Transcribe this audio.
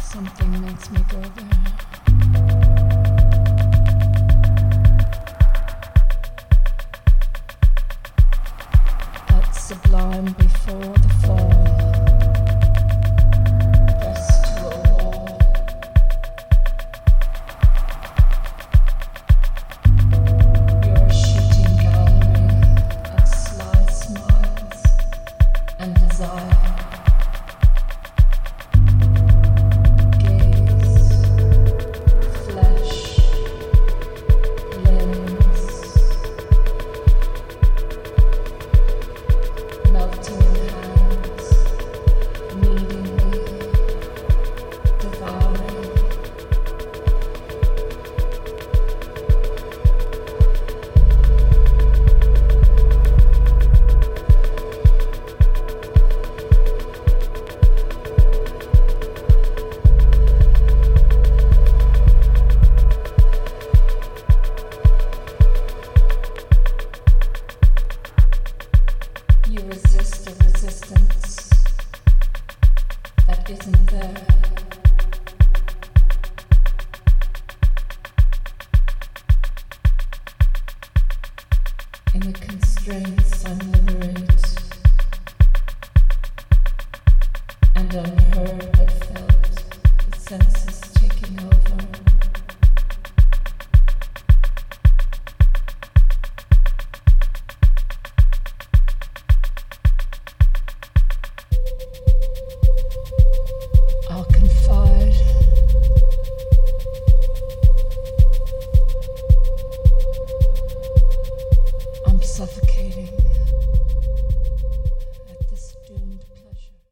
Something makes me go there. That's sublime before the fall. Pressed to a wall. You're a shooting gallery of sly smiles and desire. You resist a resistance that isn't there. In the constraints unliberate and unheard but felt, the senses taking over.